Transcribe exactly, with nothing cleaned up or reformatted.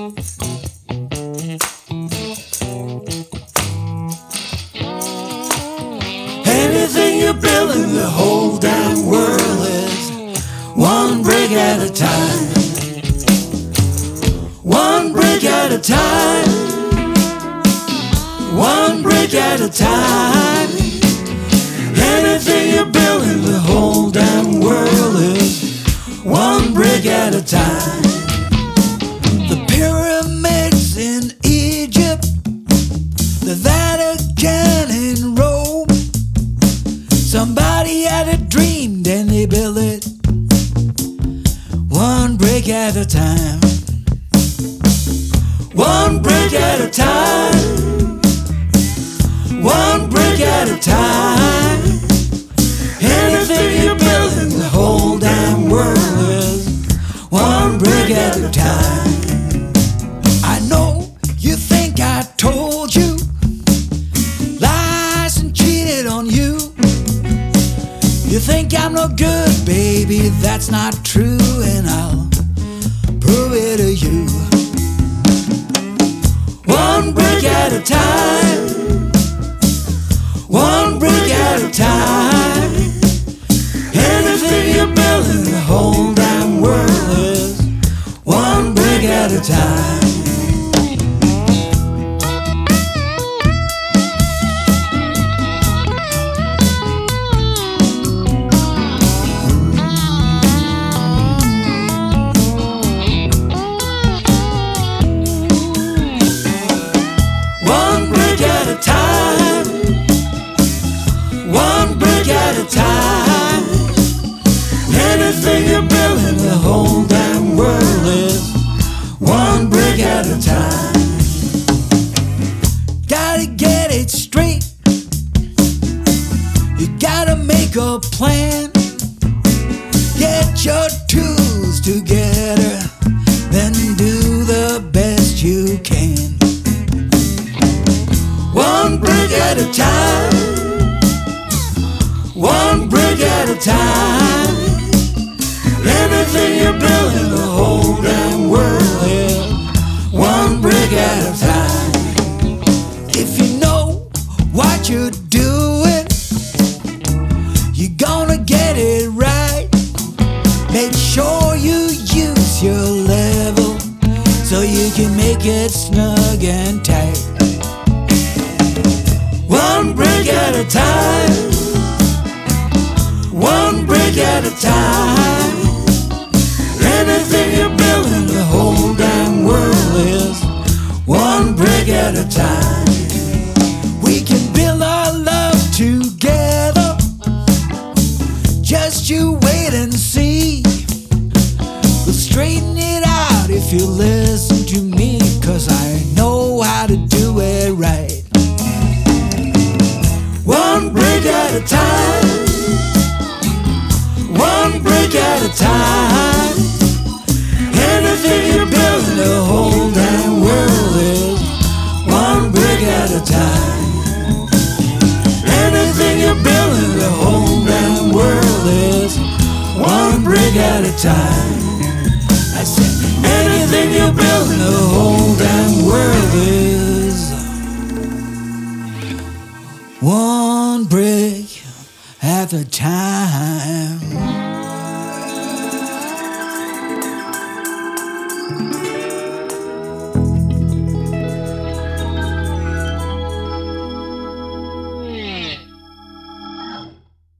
Anything you're building, the whole damn world is one brick at a time. One brick at a time. One brick at a time. Anything you're building, the whole damn world is one brick at a time. The pyramids in Egypt, the Vatican in Rome. Somebody had a dream, then they built it one brick at a time. One brick at a time. One brick at a time. Anything you're building, the whole damn world is one brick at a time. I know you think I told you lies and cheated on you. You think I'm no good, baby, that's not true, and I'll prove it to you. One brick at a time. One brick at a time. Anything you're building, the whole damn world is one brick at a time. One brick at a time. One brick at a time. Anything you're building, the whole damn world is one brick at a time. Gotta get it straight. You gotta make a plan. Get your tools together, then do the best you can. One brick at a time. One brick at a time. Anything you're building, the whole damn world is one brick at a time. If you know what you're doing, you're gonna get it right. Make sure you use your level so you can make it snug and tight. One brick at a time. One brick at a time. Anything you're building, the whole damn world is one brick at a time. We can build our love together. Just you wait and see. We'll straighten it out if you listen to me, 'cause I know how to do it right. One brick at a time. One brick at a time. Anything you're building, the whole damn world is one brick at a time. Anything you're building, the whole damn world is one brick at a time. I said, anything you're building, the whole damn world is one brick at a time.